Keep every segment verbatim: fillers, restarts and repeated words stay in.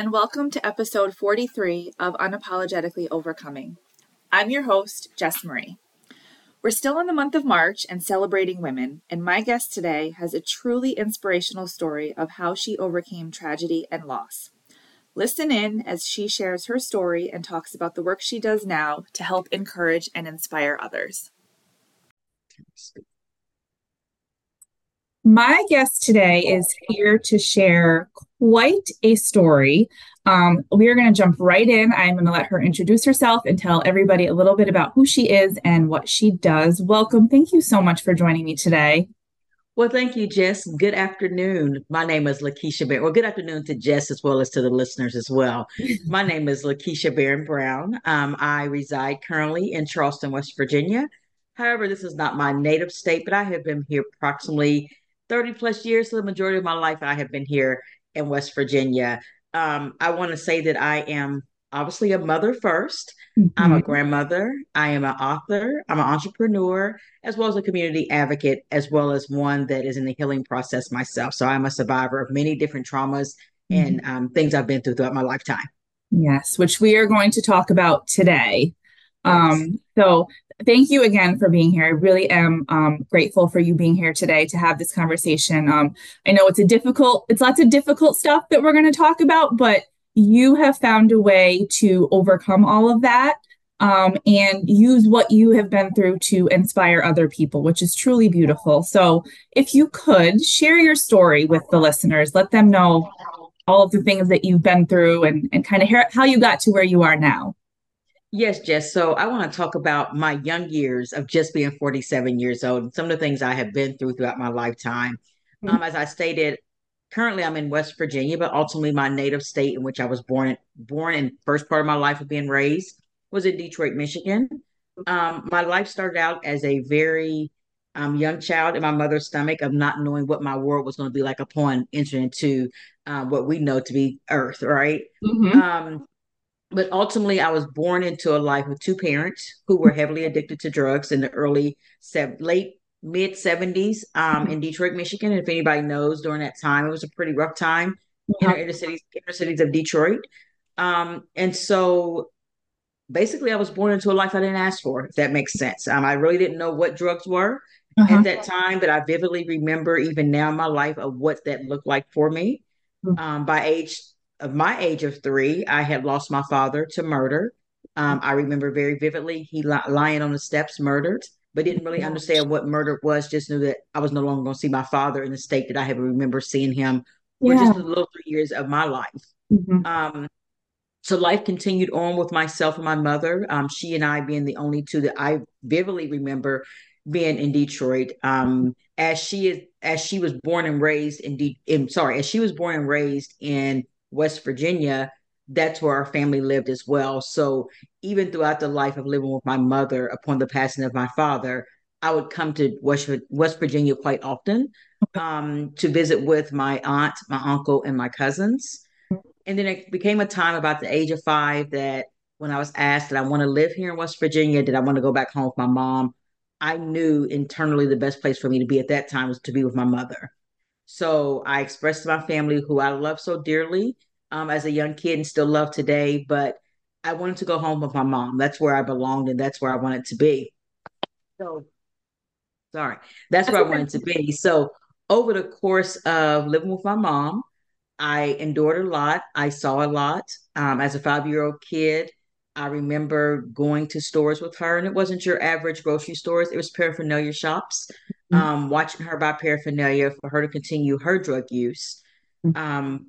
and welcome to episode forty-three of Unapologetically Overcoming. I'm your host, Jess Marie. We're still in the month of March and celebrating women, and my guest today has a truly inspirational story of how she overcame tragedy and loss. Listen in as she shares her story and talks about the work she does now to help encourage and inspire others. My guest today is here to share quite a story. Um, we are going to jump right in. I'm going to let her introduce herself and tell everybody a little bit about who she is and what she does. Welcome. Thank you so much for joining me today. Well, thank you, Jess. Good afternoon. My name is Lakeisha Barron. Well, good afternoon to Jess as well as to the listeners as well. My name is Lakeisha Barron Brown. Um, I reside currently in Charleston, West Virginia. However, this is not my native state, but I have been here approximately thirty plus years. So the majority of my life, I have been here in West Virginia. Um, I want to say that I am obviously a mother first. I'm a Mhm. grandmother. I am an author. I'm an entrepreneur, as well as a community advocate, as well as one that is in the healing process myself. So I'm a survivor of many different traumas and um, things I've been through throughout my lifetime. Yes, which we are going to talk about today. Yes. Um, so thank you again for being here. I really am um, grateful for you being here today to have this conversation. Um, I know it's a difficult, it's lots of difficult stuff that we're going to talk about, but you have found a way to overcome all of that um, and use what you have been through to inspire other people, which is truly beautiful. So if you could share your story with the listeners, let them know all of the things that you've been through and, and kind of hear how you got to where you are now. Yes, Jess. So I want to talk about my young years of just being forty-seven years old and some of the things I have been through throughout my lifetime. Um, as I stated, currently I'm in West Virginia, but ultimately my native state in which I was born, born and first part of my life of being raised was in Detroit, Michigan. Um, my life started out as a very um, young child in my mother's stomach of not knowing what my world was going to be like upon entering into uh, what we know to be Earth, right? Mm-hmm. Um, but ultimately, I was born into a life with two parents who were heavily addicted to drugs in the early, late mid seventies um, in Detroit, Michigan. And if anybody knows, during that time, it was a pretty rough time in Uh-huh. the inner cities, inner cities of Detroit. Um, and so basically, I was born into a life I didn't ask for, if that makes sense. Um, I really didn't know what drugs were Uh-huh. at that time, but I vividly remember even now in my life of what that looked like for me. Um, by age of my age of three, I had lost my father to murder. Um, I remember very vividly he li- lying on the steps, murdered, but didn't really understand what murder was. Just knew that I was no longer going to see my father in the state that I had remember seeing him for Yeah. just the little three years of my life. Mm-hmm. Um, so life continued on with myself and my mother. Um, she and I being the only two that I vividly remember being in Detroit. Um, as she is, as she was born and raised in, De- in sorry, as she was born and raised in West Virginia, that's where our family lived as well. So even throughout the life of living with my mother, upon the passing of my father, I would come to West West Virginia quite often um, to visit with my aunt, my uncle, and my cousins. And then it became a time about the age of five that when I was asked, did I want to live here in West Virginia? Did I want to go back home with my mom? I knew internally the best place for me to be at that time was to be with my mother. So I expressed to my family who I love so dearly um, as a young kid and still love today, but I wanted to go home with my mom. That's where I belonged and that's where I wanted to be. So sorry, that's That's where I okay. wanted to be. So over the course of living with my mom, I endured a lot. I saw a lot. Um, as a five year old kid, I remember going to stores with her, and it wasn't your average grocery stores, it was paraphernalia shops. Um, watching her buy paraphernalia for her to continue her drug use. Um,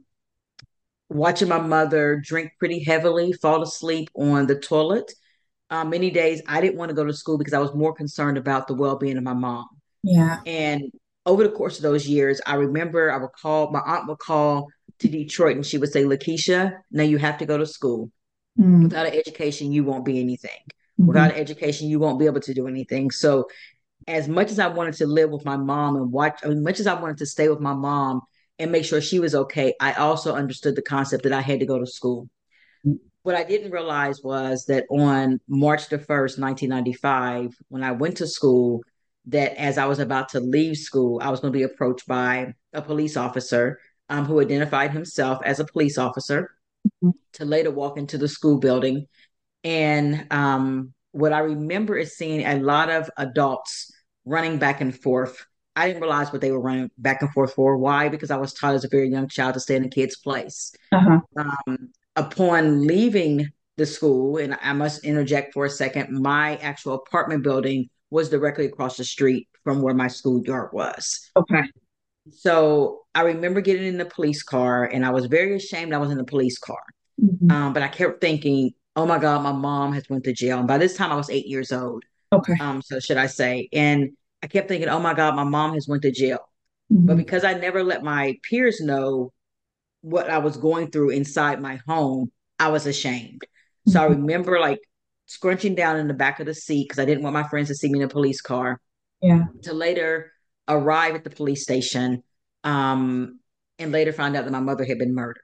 watching my mother drink pretty heavily, fall asleep on the toilet. Uh, many days I didn't want to go to school because I was more concerned about the well being of my mom. Yeah. And over the course of those years, I remember I would call, my aunt would call to Detroit and she would say, Lakeisha, now you have to go to school. Mm-hmm. Without an education, you won't be anything. Without an education, you won't be able to do anything. So, as much as I wanted to live with my mom and watch, as much as I wanted to stay with my mom and make sure she was okay, I also understood the concept that I had to go to school. What I didn't realize was that on March the first, nineteen ninety-five, when I went to school, that as I was about to leave school, I was going to be approached by a police officer um, who identified himself as a police officer. to later walk into the school building. And um, what I remember is seeing a lot of adults running back and forth. I didn't realize what they were running back and forth for. Why? Because I was taught as a very young child to stay in a kid's place. Uh-huh. Um, upon leaving the school, and I must interject for a second, my actual apartment building was directly across the street from where my schoolyard was. Okay. So I remember getting in the police car, and I was very ashamed I was in the police car. Mhm. Um, but I kept thinking, oh my God, my mom has went to jail. And by this time I was eight years old. Okay. Um, so should I say, and I kept thinking, oh my God, my mom has went to jail. But Mhm. because I never let my peers know what I was going through inside my home, I was ashamed. So I Mhm. remember like scrunching down in the back of the seat because I didn't want my friends to see me in a police car Yeah. to later arrive at the police station, um, and later find out that my mother had been murdered.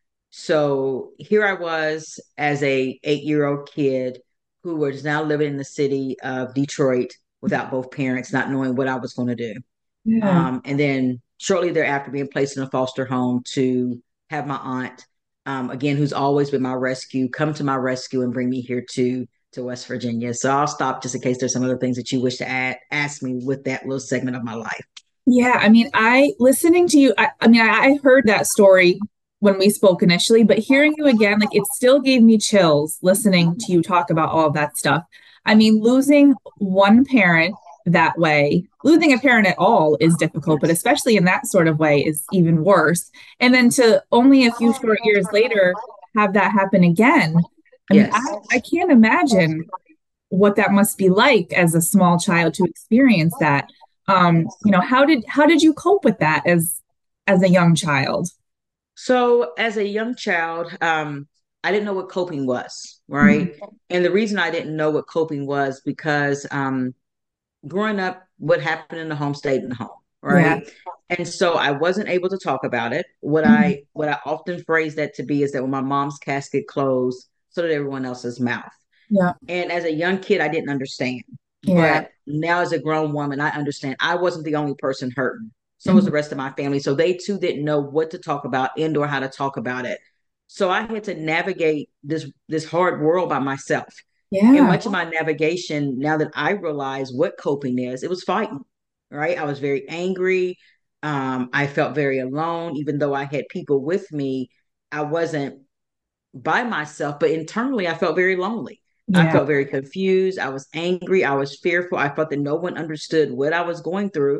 So here I was as a eight year old kid who was now living in the city of Detroit without both parents, not knowing what I was going to do. Yeah. Um, and then shortly thereafter, being placed in a foster home to have my aunt, um, again, who's always been my rescue, come to my rescue and bring me here to to West Virginia. So I'll stop just in case there's some other things that you wish to add, ask me with that little segment of my life. Yeah, I mean, I listening to you, I, I mean, I, I heard that story when we spoke initially, but hearing you again, like it still gave me chills listening to you talk about all of that stuff. I mean, losing one parent that way, losing a parent at all is difficult, but Yes. especially in that sort of way is even worse. And then to only a few short years later have that happen again. I mean, I, Yes. I can't imagine what that must be like as a small child to experience that. Um, you know, how did how did you cope with that as as a young child? So as a young child, um, I didn't know what coping was, Mhm. right? And the reason I didn't know what coping was because um, growing up, what happened in the home stayed in the home, Yeah. right? And so I wasn't able to talk about it. What Mhm. I what I often phrase that to be is that when my mom's casket closed, so did everyone else's mouth. Yeah. And as a young kid, I didn't understand. Yeah. But now as a grown woman, I understand I wasn't the only person hurting. So was Mhm. the rest of my family. So they too didn't know what to talk about and or how to talk about it. So I had to navigate this this hard world by myself. And Yeah. much of my navigation, now that I realize what coping is, it was fighting, right? I was very angry. Um, I felt very alone, even though I had people with me. I wasn't by myself, but internally I felt very lonely. I Yeah. felt very confused. I was angry. I was fearful. I felt that no one understood what I was going through.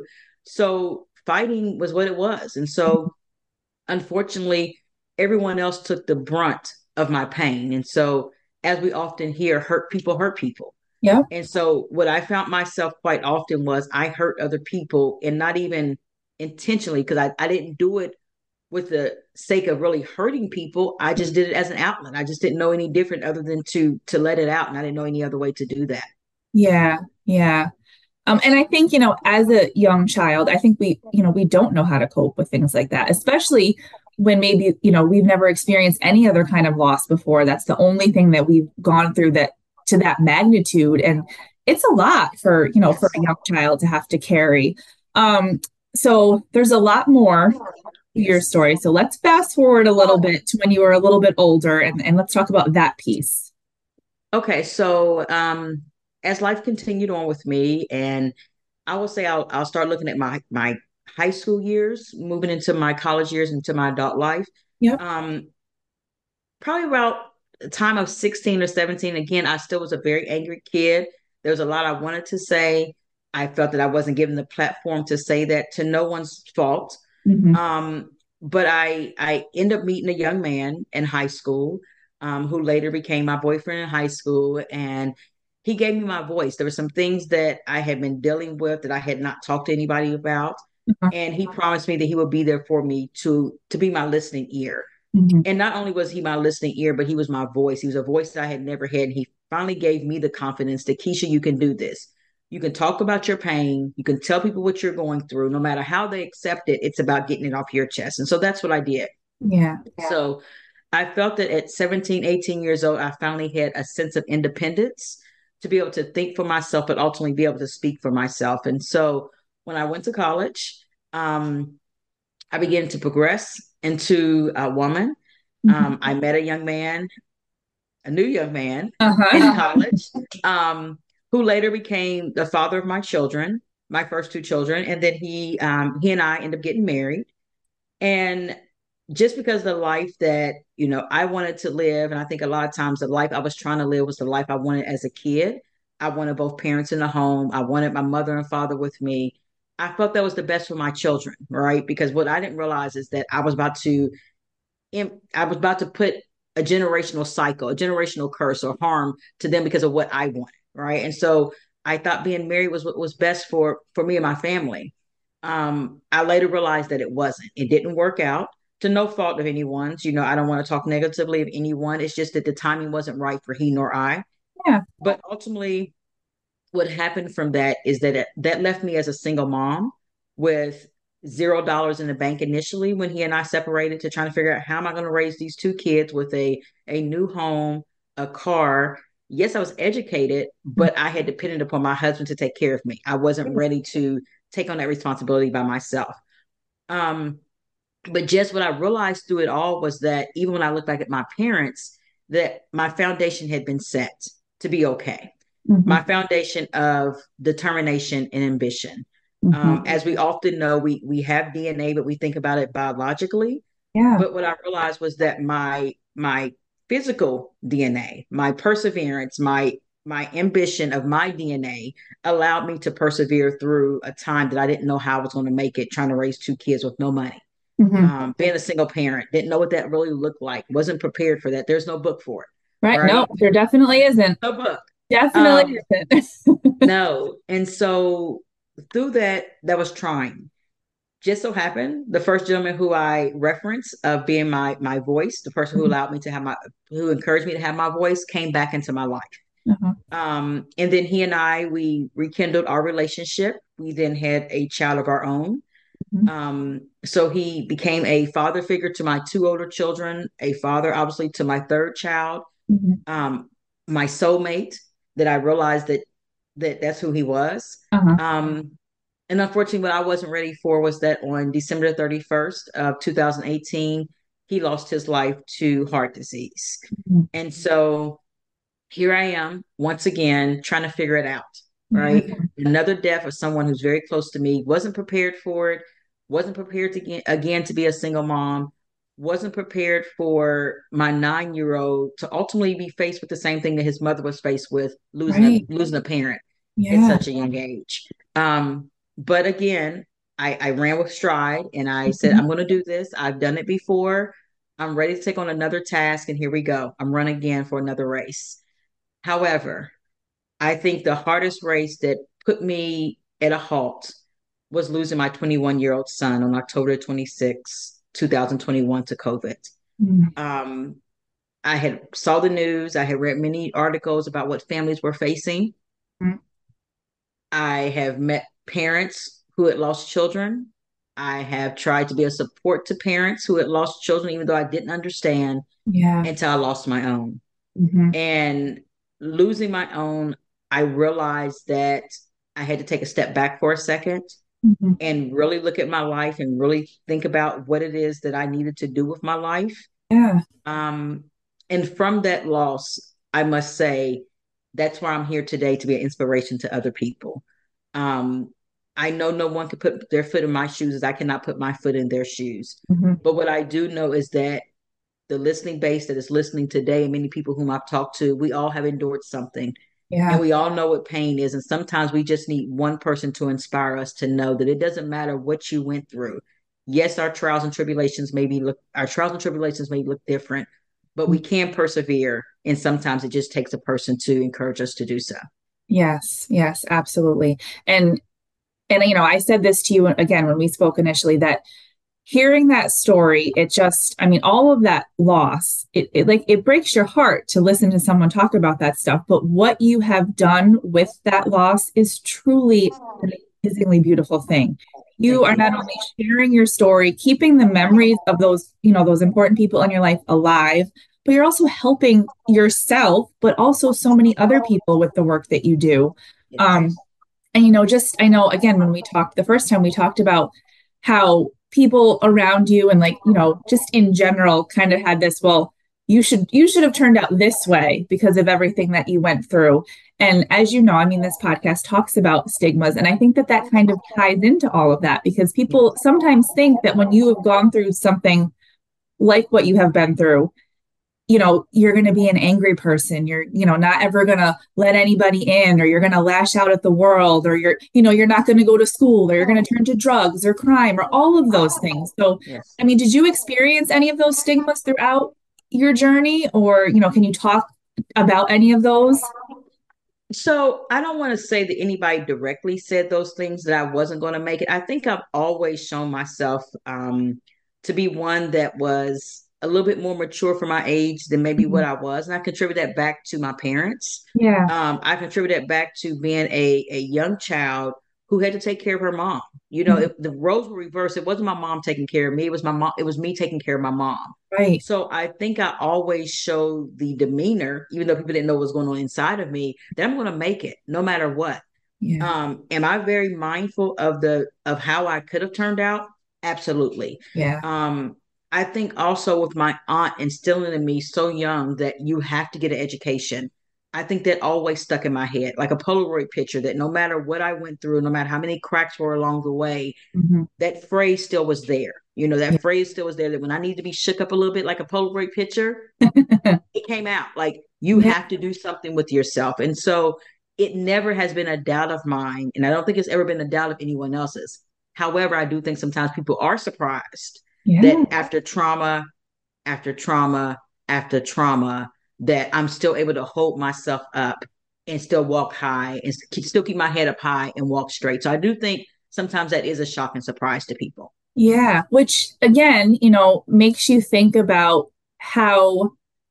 So fighting was what it was. And so unfortunately, everyone else took the brunt of my pain. And so, as we often hear, hurt people hurt people. Yeah. And so, what I found myself quite often was I hurt other people and not even intentionally because I, I didn't do it with the sake of really hurting people. I just did it as an outlet. I just didn't know any different other than to to let it out, and I didn't know any other way to do that. Yeah. Yeah. Um, and I think, you know, as a young child, I think we, you know, we don't know how to cope with things like that, especially when maybe, you know, we've never experienced any other kind of loss before. That's the only thing that we've gone through that to that magnitude. And it's a lot for, you know, for a Yes. young child to have to carry. Um, so there's a lot more to your Yes. story. So let's fast forward a little bit to when you were a little bit older and, and let's talk about that piece. Okay, so um, as life continued on with me, and I will say I'll I'll start looking at my my high school years, moving into my college years, into my adult life. Yep. Um, Probably about the time of sixteen or seventeen. Again, I still was a very angry kid. There was a lot I wanted to say. I felt that I wasn't given the platform to say that, to no one's fault. Mm-hmm. Um, but I I ended up meeting a young man in high school, um, who later became my boyfriend in high school, and he gave me my voice. There were some things that I had been dealing with that I had not talked to anybody about, and he promised me that he would be there for me to to be my listening ear. Mm-hmm. And not only was he my listening ear, but he was my voice. He was a voice that I had never had. And he finally gave me the confidence that, Keisha, you can do this. You can talk about your pain. You can tell people what you're going through. No matter how they accept it, it's about getting it off your chest. And so that's what I did. Yeah. So I felt that at seventeen, eighteen years old, I finally had a sense of independence to be able to think for myself, but ultimately be able to speak for myself. And so when I went to college, um, I began to progress into a woman. Um, I met a young man, a new young man in Uh-huh. college, um, who later became the father of my children, my first two children, and then he um, he and I ended up getting married. And just because the life that, you know, I wanted to live, and I think a lot of times the life I was trying to live was the life I wanted as a kid. I wanted both parents in the home. I wanted my mother and father with me. I felt that was the best for my children, right? Because what I didn't realize is that I was about to, I was about to put a generational cycle, a generational curse or harm to them because of what I wanted, right? And so I thought being married was what was best for for me and my family. Um, I later realized that it wasn't. It didn't work out to no fault of anyone's. You know, I don't want to talk negatively of anyone. It's just that the timing wasn't right for he nor I. Yeah. But ultimately, what happened from that is that it, that left me as a single mom with zero dollars in the bank initially when he and I separated, to trying to figure out how am I going to raise these two kids with a a new home, a car. Yes, I was educated, but I had depended upon my husband to take care of me. I wasn't ready to take on that responsibility by myself. Um, but just what I realized through it all was that even when I look back at my parents, that my foundation had been set to be okay. Mm-hmm. My foundation of determination and ambition. Um, Mm-hmm. as we often know, we we have D N A, but we think about it biologically. Yeah. But what I realized was that my my physical D N A, my perseverance, my my ambition of my D N A allowed me to persevere through a time that I didn't know how I was going to make it, trying to raise two kids with no money. Mm-hmm. Um, being a single parent, didn't know what that really looked like, wasn't prepared for that. There's no book for it, Right. No, right? there definitely isn't. No book. Definitely Um, isn't. no. And so through that, that was trying. Just so happened, the first gentleman who I reference of being my my voice, the person who allowed me to have my, who encouraged me to have my voice, came back into my life. Uh-huh. Um, and then he and I, we rekindled our relationship. We then had a child of our own. Mm-hmm. Um, so he became a father figure to my two older children, a father, obviously, to my third child, Mm-hmm. um, my soulmate, that I realized that that that's who he was. Uh-huh. Um, and unfortunately, what I wasn't ready for was that on December thirty-first of two thousand eighteen, he lost his life to heart disease. Mm-hmm. And so here I am once again trying to figure it out, Yeah. right? Another death of someone who's very close to me, wasn't prepared for it, wasn't prepared to get, again to be a single mom, wasn't prepared for my nine year old to ultimately be faced with the same thing that his mother was faced with, losing a Right. losing a parent at Yeah. such a young age. Um, but again, I, I ran with stride and I said, Mm-hmm. I'm going to do this. I've done it before. I'm ready to take on another task, and here we go. I'm running again for another race. However, I think the hardest race that put me at a halt was losing my twenty-one year old son on October twenty-sixth, twenty twenty-one to COVID. Mm-hmm. Um, I had saw the news. I had read many articles about what families were facing. I have met parents who had lost children. I have tried to be a support to parents who had lost children, even though I didn't understand Yeah. until I lost my own. Mm-hmm. And losing my own, I realized that I had to take a step back for a second Mm-hmm. and really look at my life and really think about what it is that I needed to do with my life. Yeah. Um, and from that loss, I must say, that's why I'm here today, to be an inspiration to other people. Um, I know no one can put their foot in my shoes as I cannot put my foot in their shoes. Mm-hmm. But what I do know is that the listening base that is listening today, and many people whom I've talked to, we all have endured something. And Yeah. we all know what pain is. And sometimes we just need one person to inspire us to know that it doesn't matter what you went through. Yes, our trials and tribulations maybe look our trials and tribulations may look different, but we can persevere. And sometimes it just takes a person to encourage us to do so. Yes. Yes, absolutely. And and you know, I said this to you again when we spoke initially, that hearing that story, it just, I mean, all of that loss, it, it like it breaks your heart to listen to someone talk about that stuff. But what you have done with that loss is truly an amazingly beautiful thing. You Thank are you. not only sharing your story, keeping the memories of those, you know, those important people in your life alive, but you're also helping yourself, but also so many other people with the work that you do. Yes. Um, and, you know, just, I know, again, when we talked the first time, we talked about how people around you and like, you know, just in general kind of had this, well, you should you should have turned out this way because of everything that you went through. And as you know, I mean, this podcast talks about stigmas, and I think that that kind of ties into all of that because people sometimes think that when you have gone through something like what you have been through, you know, you're going to be an angry person. You're, you know, not ever going to let anybody in, or you're going to lash out at the world, or you're, you know, you're not going to go to school, or you're going to turn to drugs or crime or all of those things. So, Yes. I mean, did you experience any of those stigmas throughout your journey, or, you know, can you talk about any of those? So I don't want to say that anybody directly said those things that I wasn't going to make it. I think I've always shown myself um, to be one that was a little bit more mature for my age than maybe what Mhm. I was. And I contribute that back to my parents. Yeah. Um, I contribute that back to being a, a young child who had to take care of her mom. You know, Mhm. if the roles were reversed, it wasn't my mom taking care of me. It was my mom. It was me taking care of my mom. Right. So I think I always showed the demeanor, even though people didn't know what was going on inside of me, that I'm going to make it no matter what. Yeah. Um, am I very mindful of the of how I could have turned out? Absolutely. Yeah. Um, I think also with my aunt instilling in me so young that you have to get an education. I think that always stuck in my head, like a Polaroid picture that no matter what I went through, no matter how many cracks were along the way, Hmm. that phrase still was there. You know, Yeah. that phrase still was there that when I need to be shook up a little bit like a Polaroid picture, it came out. Like you Yeah. have to do something with yourself. And so it never has been a doubt of mine. And I don't think it's ever been a doubt of anyone else's. However, I do think sometimes people are surprised Yeah. that after trauma, after trauma, after trauma, that I'm still able to hold myself up and still walk high and keep, still keep my head up high and walk straight. So I do think sometimes that is a shock and surprise to people. Yeah. Which again, you know, makes you think about how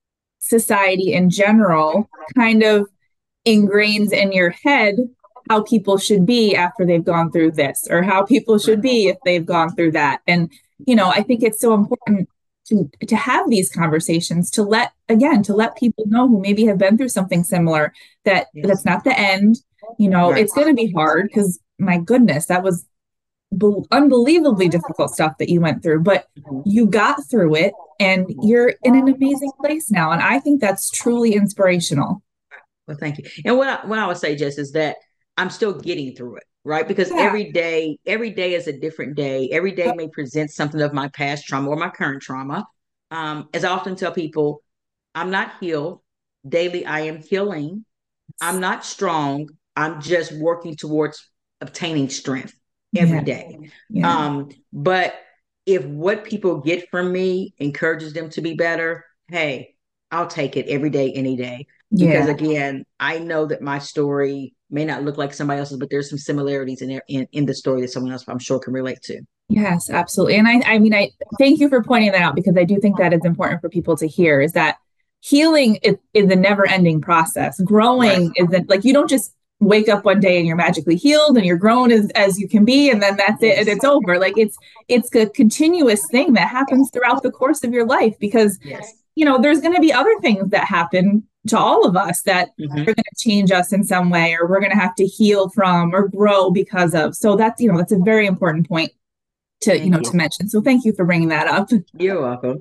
society in general kind of ingrains in your head how people should be after they've gone through this or how people should Right. be if they've gone through that. And you know, I think it's so important to to have these conversations to let again to let people know who maybe have been through something similar that Yes. that's not the end. You know, Right. it's going to be hard because my goodness, that was be- unbelievably difficult stuff that you went through, but Mhm. you got through it and you're in an amazing place now. And I think that's truly inspirational. Well, thank you. And what I, what I would say, Jess, is that I'm still getting through it, right? Because Yeah. every day, every day is a different day. Every day may present something of my past trauma or my current trauma. Um, as I often tell people, I'm not healed. Daily, I am healing. I'm not strong. I'm just working towards obtaining strength every Yeah. day. Yeah. Um, but if what people get from me encourages them to be better, hey, I'll take it every day, any day. Because Yeah. again, I know that my story may not look like somebody else's, but there's some similarities in there in, in the story that someone else I'm sure can relate to. Yes, absolutely. And I, I mean, I thank you for pointing that out because I do think that is important for people to hear is that healing is, is a never ending process. Right. Growing isn't like you don't just wake up one day and you're magically healed and you're grown as, as you can be and then that's it and Yes. it's over. Like it's it's a continuous thing that happens throughout the course of your life because Yes. you know there's going to be other things that happen to all of us that Mm-hmm. are going to change us in some way or we're going to have to heal from or grow because of. So that's you know that's a very important point to you know Thank to you. mention. So thank you for bringing that up. You're welcome.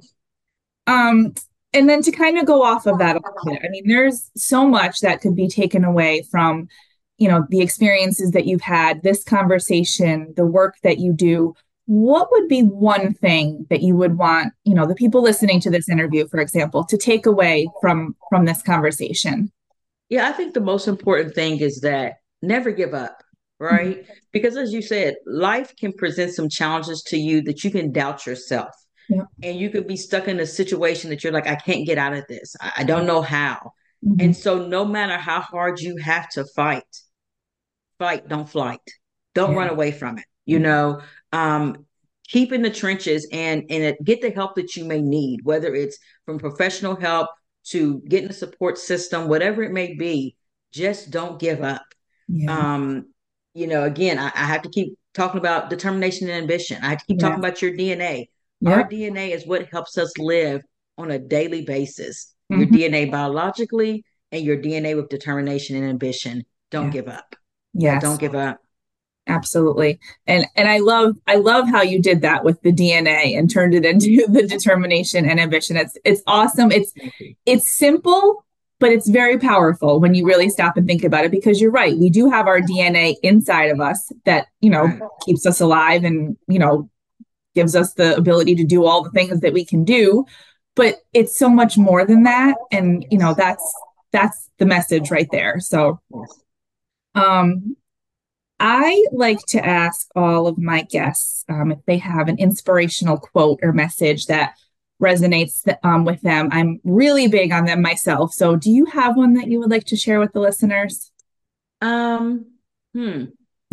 Um, and then to kind of go off of that a little bit, I mean, there's so much that could be taken away from, you know, the experiences that you've had, this conversation, the work that you do. What would be one thing that you would want, you know, the people listening to this interview, for example, to take away from from this conversation? Yeah, I think the most important thing is that never give up, Mhm. right? Because as you said, life can present some challenges to you that you can doubt yourself. Yeah. And you could be stuck in a situation that you're like, I can't get out of this. I, I don't know how. Mhm. And so no matter how hard you have to fight, fight, don't flight. Don't Yeah. run away from it. You know, um, keep in the trenches and and it, get the help that you may need, whether it's from professional help to getting a support system, whatever it may be. Just don't give up. Yeah. Um, you know, again, I, I have to keep talking about determination and ambition. I have to keep Yeah. talking about your D N A. Our Yep. D N A is what helps us live on a daily basis. Your Hmm. D N A biologically and your D N A with determination and ambition. Don't Yeah. give up. Yeah, don't Yes. give up. Absolutely. And and I love I love how you did that with the D N A and turned it into the determination and ambition. It's it's awesome. It's Thank you. it's simple, but it's very powerful when you really stop and think about it because you're right. We do have our D N A inside of us that, you know, Right. keeps us alive and, you know, gives us the ability to do all the things that we can do, but it's so much more than that and, you know, Yes. that's that's the message right there. So, Yes. um I like to ask all of my guests um, if they have an inspirational quote or message that resonates um, with them. I'm really big on them myself. So, do you have one that you would like to share with the listeners? Um, hmm.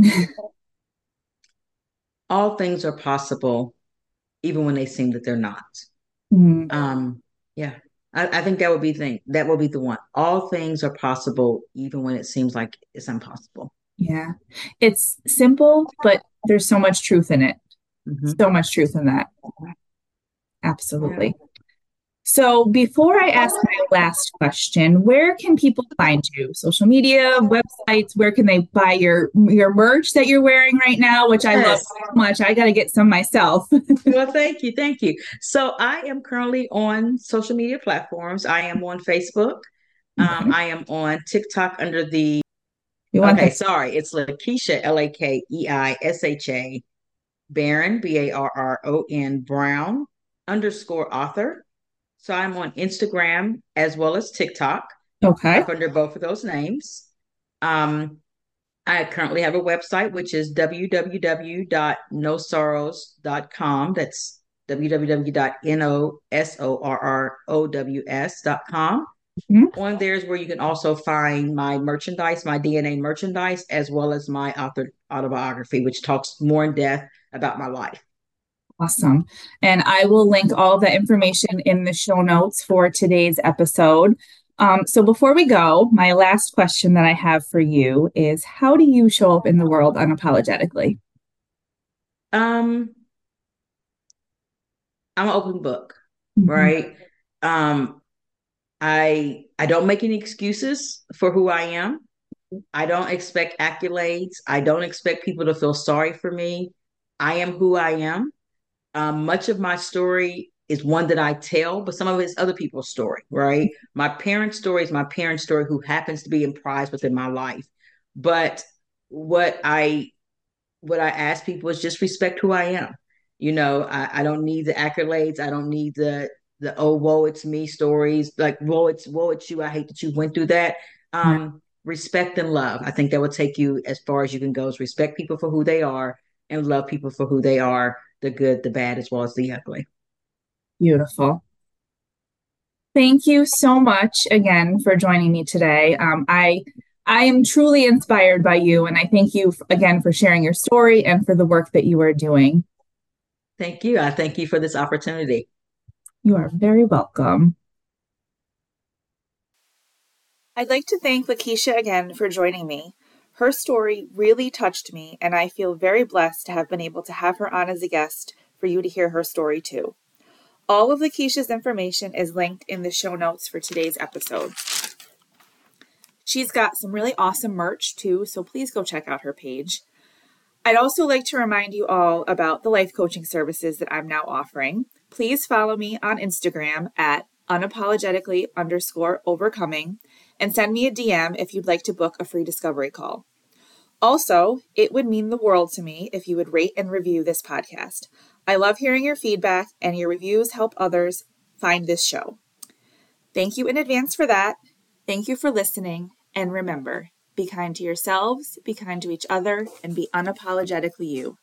All things are possible, even when they seem that they're not. Mm, Um, yeah. I, I think that would be the thing. That would be the one. All things are possible, even when it seems like it's impossible. yeah, it's simple, but there's so much truth in it. Hmm. So much truth in that. Yeah. Absolutely. So before I ask my last question, where can people find you? Social media, websites, where can they buy your your merch that you're wearing right now, which I love Yes. so much. I got to get some myself. Well, thank you. Thank you. So I am currently on social media platforms. I am on Facebook. Um, Okay. I am on TikTok under the, You want okay, the sorry, it's Lakeisha, L A K E I S H A, Barron, B A R R O N, Brown underscore author. So I'm on Instagram as well as TikTok okay. up under both of those names. Um, I currently have a website, which is w w w dot no sorrows dot com. That's w w w dot nosorrows dot com. Mhm. On there is where you can also find my merchandise, my D N A merchandise, as well as my author autobiography, which talks more in depth about my life. Awesome. And I will link all the information in the show notes for today's episode. Um, so before we go, my last question that I have for you is how do you show up in the world unapologetically? Um, I'm an open book, Mhm. right? Um, I I don't make any excuses for who I am. I don't expect accolades. I don't expect people to feel sorry for me. I am who I am. Um, much of my story is one that I tell, but some of it is other people's story, right? My parents' story is my parents' story who happens to be imprised within my life. But what I what I ask people is just respect who I am. You know, I, I don't need the accolades. I don't need the the oh woe it's me stories like woe it's woe it's you. I hate that you went through that. Yeah, Um, respect and love. I think that would take you as far as you can go. Is respect people for who they are and love people for who they are, the good, the bad, as well as the ugly. beautiful. Thank you so much again for joining me today. Um, I I am truly inspired by you, and I thank you f- again for sharing your story and for the work that you are doing. Thank you. I thank you for this opportunity. You are very welcome. I'd like to thank Lakeisha again for joining me. Her story really touched me, and I feel very blessed to have been able to have her on as a guest for you to hear her story too. All of Lakeisha's information is linked in the show notes for today's episode. She's got some really awesome merch too, so please go check out her page. I'd also like to remind you all about the life coaching services that I'm now offering. Please follow me on Instagram at unapologetically underscore overcoming and send me a D M if you'd like to book a free discovery call. Also, it would mean the world to me if you would rate and review this podcast. I love hearing your feedback, and your reviews help others find this show. Thank you in advance for that. Thank you for listening. And remember, be kind to yourselves, be kind to each other, and be unapologetically you.